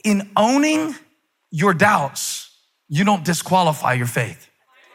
In owning your doubts, you don't disqualify your faith.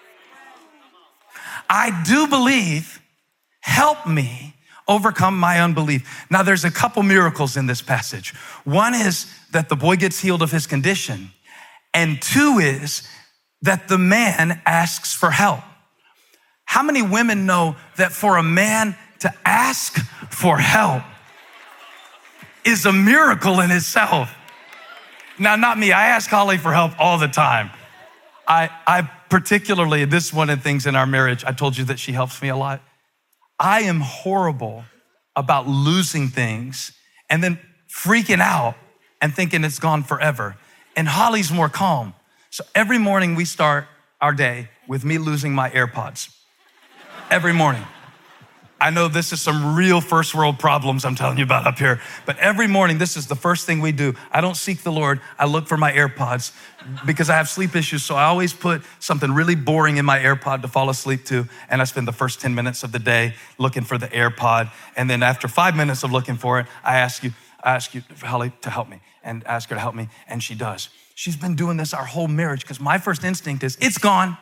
I do believe, help me overcome my unbelief. Now, there's a couple miracles in this passage. One is that the boy gets healed of his condition. And two is that the man asks for help. How many women know that for a man to ask for help is a miracle in itself? Now, not me. I ask Holly for help all the time. I particularly, this is one of the things in our marriage, I told you that she helps me a lot. I am horrible about losing things and then freaking out and thinking it's gone forever. And Holly's more calm. So every morning we start our day with me losing my AirPods. Every morning. I know this is some real first world problems I'm telling you about up here, but every morning, this is the first thing we do. I don't seek the Lord. I look for my AirPods because I have sleep issues. So I always put something really boring in my AirPod to fall asleep to. And I spend the first 10 minutes of the day looking for the AirPod. And then after 5 minutes of looking for it, I ask you, Holly, to help me and ask her to help me. And she does. She's been doing this our whole marriage because my first instinct is, it's gone.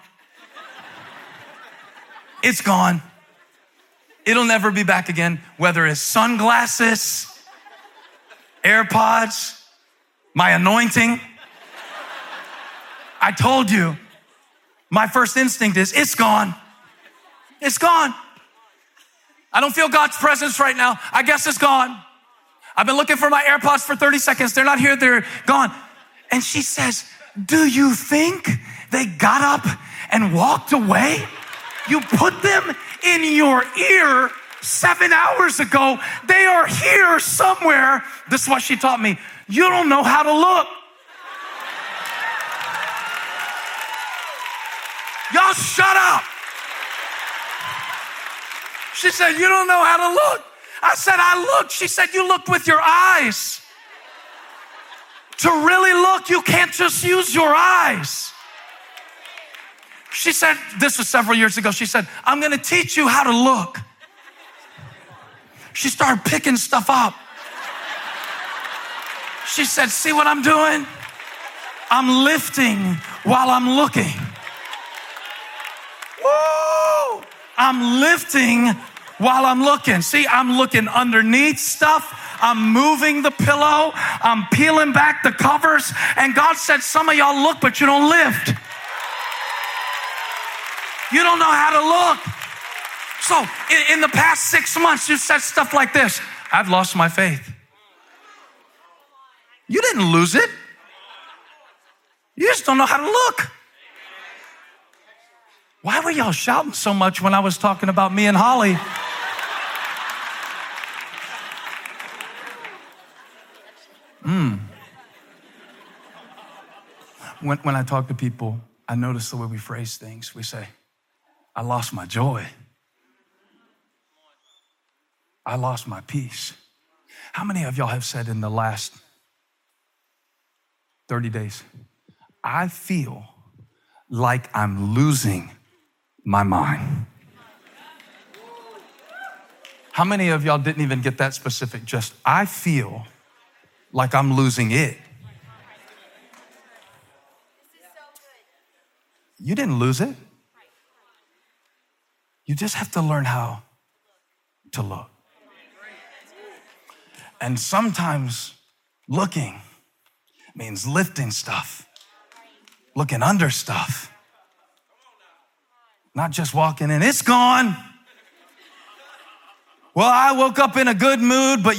It's gone. It'll never be back again, whether it's sunglasses, AirPods, my anointing. I told you, my first instinct is, it's gone. It's gone. I don't feel God's presence right now. I guess it's gone. I've been looking for my AirPods for 30 seconds. They're not here, they're gone. And she says, do you think they got up and walked away? You put them in your ear 7 hours ago. They are here somewhere. This is what she taught me. You don't know how to look. Y'all shut up. She said, you don't know how to look. I said, I looked. She said, you looked with your eyes. To really look, you can't just use your eyes. She said, this was several years ago, she said, I'm gonna teach you how to look. She started picking stuff up. She said, see what I'm doing? I'm lifting while I'm looking. Woo! I'm lifting while I'm looking. See, I'm looking underneath stuff. I'm moving the pillow. I'm peeling back the covers. And God said, some of y'all look, but you don't lift. You don't know how to look. So in the past 6 months, you said stuff like this. I've lost my faith. You didn't lose it. You just don't know how to look. Why were y'all shouting so much when I was talking about me and Holly? When I talk to people, I notice the way we phrase things. We say, I lost my joy. I lost my peace. How many of y'all have said in the last 30 days, I feel like I'm losing my mind? How many of y'all didn't even get that specific? Just, I feel like I'm losing it. You didn't lose it. You just have to learn how to look. And sometimes looking means lifting stuff, looking under stuff, not just walking in, it's gone. Well, I woke up in a good mood, but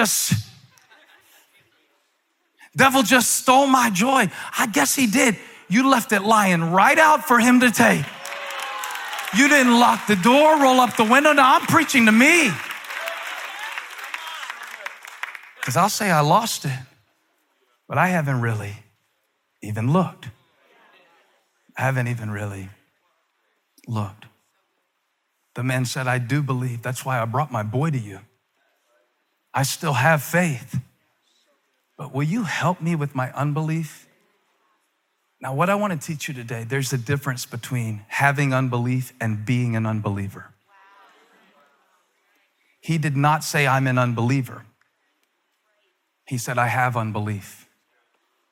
devil just stole my joy. I guess he did. You left it lying right out for him to take. You didn't lock the door, roll up the window. Now I'm preaching to me. Because I'll say I lost it, but I haven't really even looked. I haven't even really looked. The man said, I do believe. That's why I brought my boy to you. I still have faith. But will you help me with my unbelief? Now, what I want to teach you today, there's a difference between having unbelief and being an unbeliever. He did not say, I'm an unbeliever. He said, I have unbelief.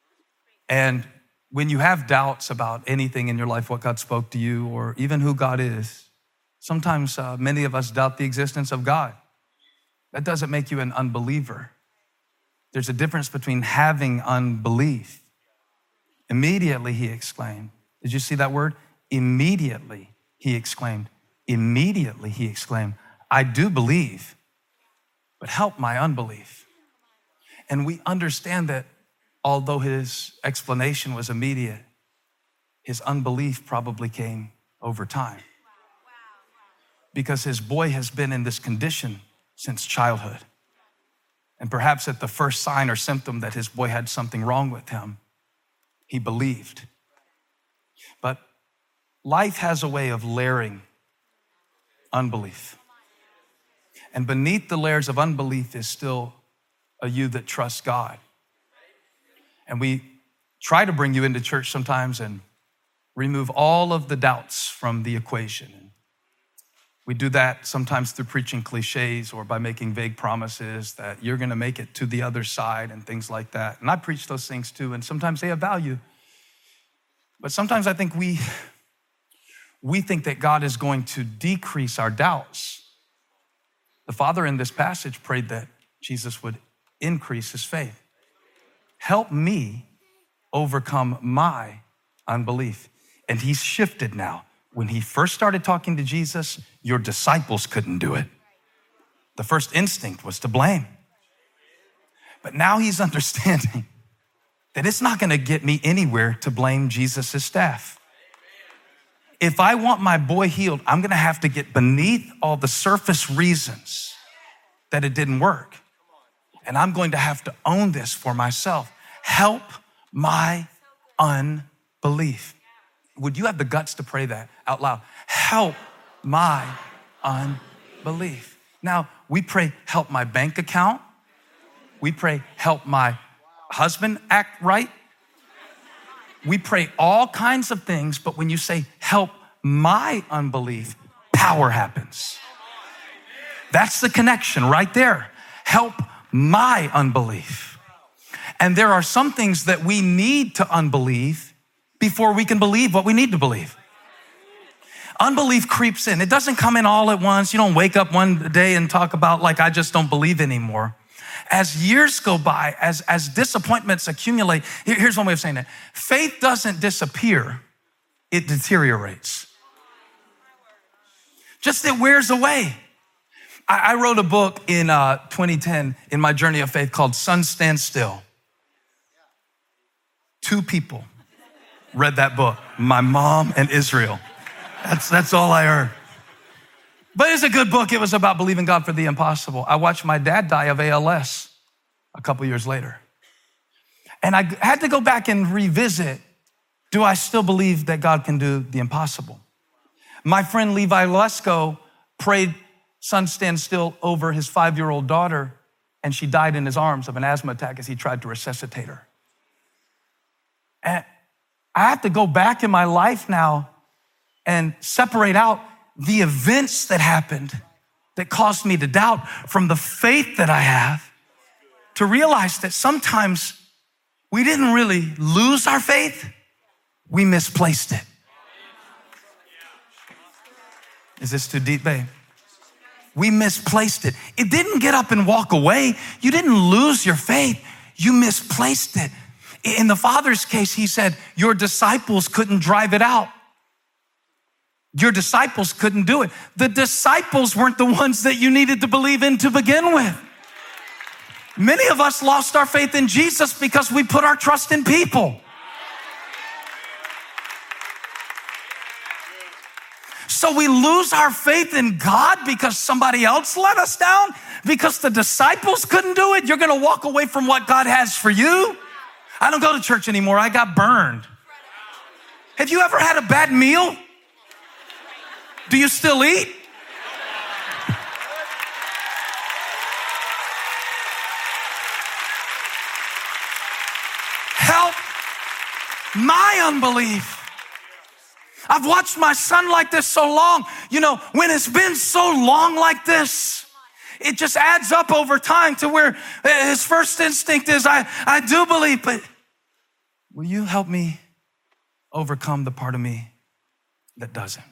And when you have doubts about anything in your life, what God spoke to you, or even who God is, sometimes many of us doubt the existence of God. That doesn't make you an unbeliever. There's a difference between having unbelief. Immediately, he exclaimed. Did you see that word? Immediately, he exclaimed. Immediately, he exclaimed, I do believe, but help my unbelief. And we understand that although his explanation was immediate, his unbelief probably came over time. Because his boy has been in this condition since childhood. And perhaps at the first sign or symptom that his boy had something wrong with him, he believed. But life has a way of layering unbelief. And beneath the layers of unbelief is still a you that trusts God. And we try to bring you into church sometimes and remove all of the doubts from the equation. And we do that sometimes through preaching cliches or by making vague promises that you're gonna make it to the other side and things like that. And I preach those things too, and sometimes they have value. But sometimes I think we think that God is going to decrease our doubts. The Father in this passage prayed that Jesus would increase his faith. Help me overcome my unbelief. And he's shifted now. When he first started talking to Jesus, your disciples couldn't do it. The first instinct was to blame. But now he's understanding that it's not gonna get me anywhere to blame Jesus' staff. If I want my boy healed, I'm gonna have to get beneath all the surface reasons that it didn't work. And I'm going to have to own this for myself. Help my unbelief. Would you have the guts to pray that out loud? Help my unbelief. Now, we pray, help my bank account. We pray, help my husband act right. We pray all kinds of things, but when you say, help my unbelief, power happens. That's the connection right there. Help my unbelief. And there are some things that we need to unbelieve before we can believe what we need to believe. Unbelief creeps in. It doesn't come in all at once. You don't wake up one day and talk about like, I just don't believe anymore. As years go by, as disappointments accumulate, here's one way of saying that. Faith doesn't disappear, it deteriorates. Just it wears away. I wrote a book in 2010 in my journey of faith called Sun Stand Still. 2 people read that book, my mom and Israel. That's all I heard. But it's a good book. It was about believing God for the impossible. I watched my dad die of ALS a couple years later. And I had to go back and revisit, do I still believe that God can do the impossible? My friend Levi Lesko prayed Sun Stand Still over his 5-year-old daughter, and she died in his arms of an asthma attack as he tried to resuscitate her. And I have to go back in my life now and separate out the events that happened that caused me to doubt from the faith that I have, to realize that sometimes we didn't really lose our faith, we misplaced it. Is this too deep, babe? We misplaced it. It didn't get up and walk away. You didn't lose your faith. You misplaced it. In the Father's case, he said, your disciples couldn't drive it out. Your disciples couldn't do it. The disciples weren't the ones that you needed to believe in to begin with. Many of us lost our faith in Jesus because we put our trust in people. So we lose our faith in God because somebody else let us down, because the disciples couldn't do it. You're going to walk away from what God has for you. I don't go to church anymore. I got burned. Have you ever had a bad meal? Do you still eat? Help my unbelief. I've watched my son like this so long. You know, when it's been so long like this, it just adds up over time to where his first instinct is, I do believe, but will you help me overcome the part of me that doesn't?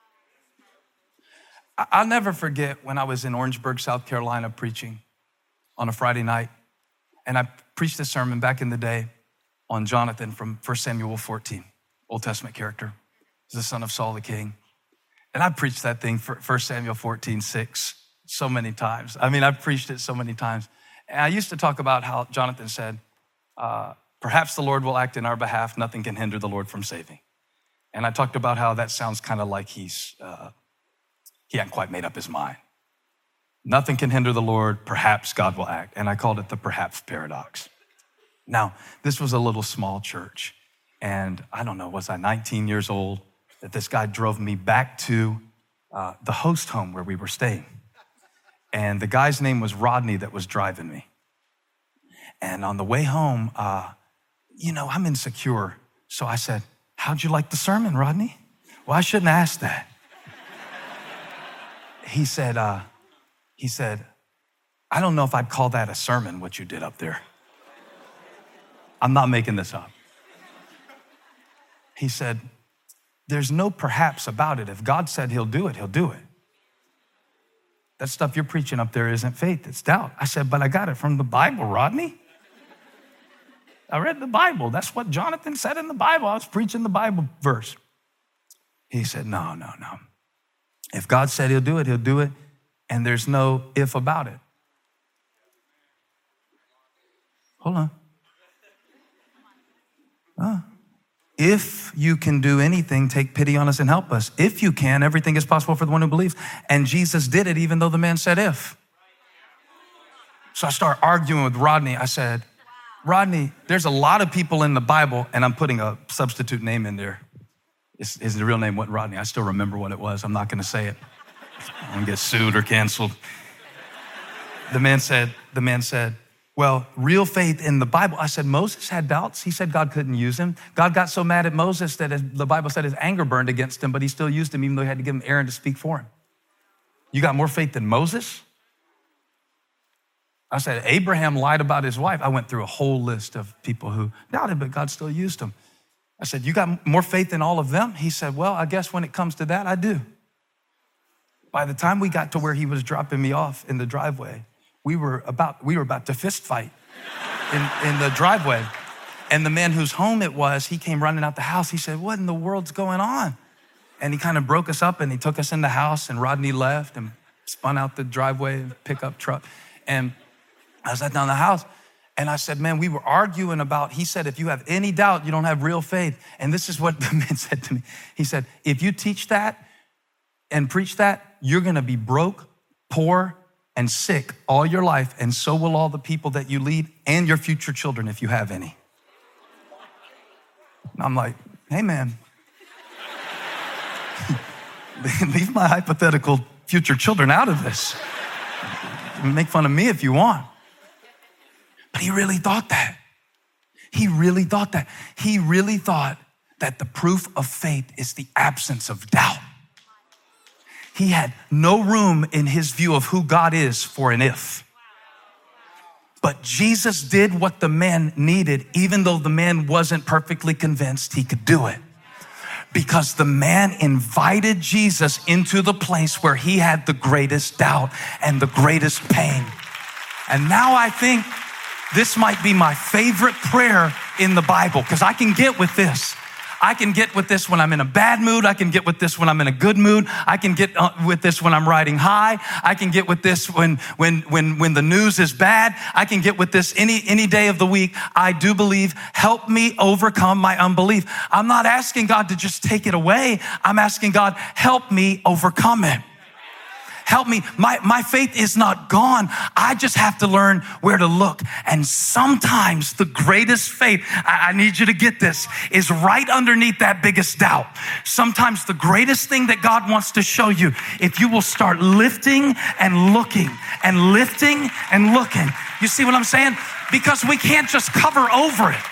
I'll never forget when I was in Orangeburg, South Carolina, preaching on a Friday night, and I preached a sermon back in the day on Jonathan from 1 Samuel 14, Old Testament character. He's the son of Saul the king. And I preached that thing for 1 Samuel 14:6 so many times. I mean, I've preached it so many times. And I used to talk about how Jonathan said, perhaps the Lord will act in our behalf. Nothing can hinder the Lord from saving. And I talked about how that sounds kind of like he hadn't quite made up his mind. Nothing can hinder the Lord. Perhaps God will act. And I called it the perhaps paradox. Now, this was a little small church. And I don't know, was I 19 years old that this guy drove me back to the host home where we were staying. And the guy's name was Rodney that was driving me. And on the way home, I'm insecure. So I said, how'd you like the sermon, Rodney? Well, I shouldn't ask that. He said, I don't know if I'd call that a sermon, what you did up there. I'm not making this up. He said, there's no perhaps about it. If God said he'll do it, he'll do it. That stuff you're preaching up there isn't faith, it's doubt. I said, but I got it from the Bible, Rodney. I read the Bible. That's what Jonathan said in the Bible. I was preaching the Bible verse. He said, no. If God said he'll do it, he'll do it. And there's no if about it. Hold on. If you can do anything, take pity on us and help us. If you can, everything is possible for the one who believes. And Jesus did it even though the man said if. So I started arguing with Rodney. I said, Rodney, there's a lot of people in the Bible, and I'm putting a substitute name in there. His real name wasn't Rodney. I still remember what it was. I'm not going to say it. I'm going to get sued or canceled. The man said, well, real faith in the Bible. I said, Moses had doubts. He said God couldn't use him. God got so mad at Moses that the Bible said his anger burned against him, but he still used him even though he had to give him Aaron to speak for him. You got more faith than Moses? I said, Abraham lied about his wife. I went through a whole list of people who doubted, but God still used them. I said, you got more faith than all of them? He said, well, I guess when it comes to that, I do. By the time we got to where he was dropping me off in the driveway, we were about to fist fight in the driveway. And the man whose home it was, he came running out the house. He said, what in the world's going on? And he kind of broke us up and he took us in the house, and Rodney left and spun out the driveway, pickup truck. And I sat down in the house and I said, man, we were arguing about, he said, if you have any doubt, you don't have real faith. And this is what the man said to me. He said, if you teach that and preach that, you're going to be broke, poor, and sick all your life, and so will all the people that you lead and your future children if you have any. And I'm like, hey man, leave my hypothetical future children out of this. Make fun of me if you want. But he really thought that. He really thought that. He really thought that the proof of faith is the absence of doubt. He had no room in his view of who God is for an if. But Jesus did what the man needed, even though the man wasn't perfectly convinced he could do it. Because the man invited Jesus into the place where he had the greatest doubt and the greatest pain. And now I think this might be my favorite prayer in the Bible, because I can get with this. I can get with this when I'm in a bad mood. I can get with this when I'm in a good mood. I can get with this when I'm riding high. I can get with this when the news is bad. I can get with this any day of the week. I do believe, help me overcome my unbelief. I'm not asking God to just take it away. I'm asking God, help me overcome it. Help me. My faith is not gone. I just have to learn where to look. And sometimes the greatest faith, I need you to get this, is right underneath that biggest doubt. Sometimes the greatest thing that God wants to show you, if you will start lifting and looking and lifting and looking. You see what I'm saying? Because we can't just cover over it.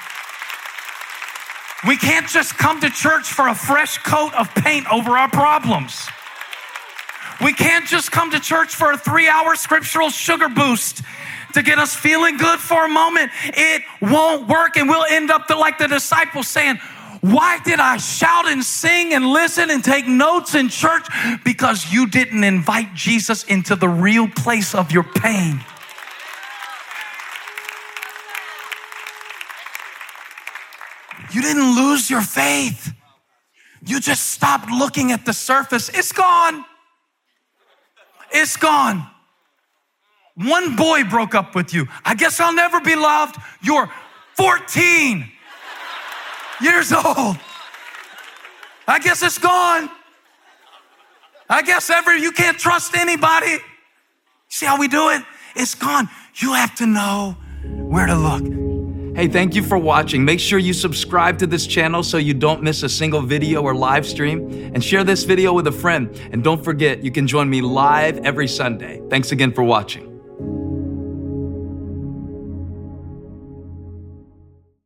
We can't just come to church for a fresh coat of paint over our problems. We can't just come to church for a 3-hour scriptural sugar boost to get us feeling good for a moment. It won't work, and we'll end up like the disciples saying, why did I shout and sing and listen and take notes in church? Because you didn't invite Jesus into the real place of your pain. You didn't lose your faith. You just stopped looking at the surface. It's gone. It's gone. One boy broke up with you. I guess I'll never be loved. You're 14 years old. I guess it's gone. I guess you can't trust anybody. See how we do it? It's gone. You have to know where to look. Hey, thank you for watching. Make sure you subscribe to this channel so you don't miss a single video or live stream, and share this video with a friend. And don't forget, you can join me live every Sunday. Thanks again for watching.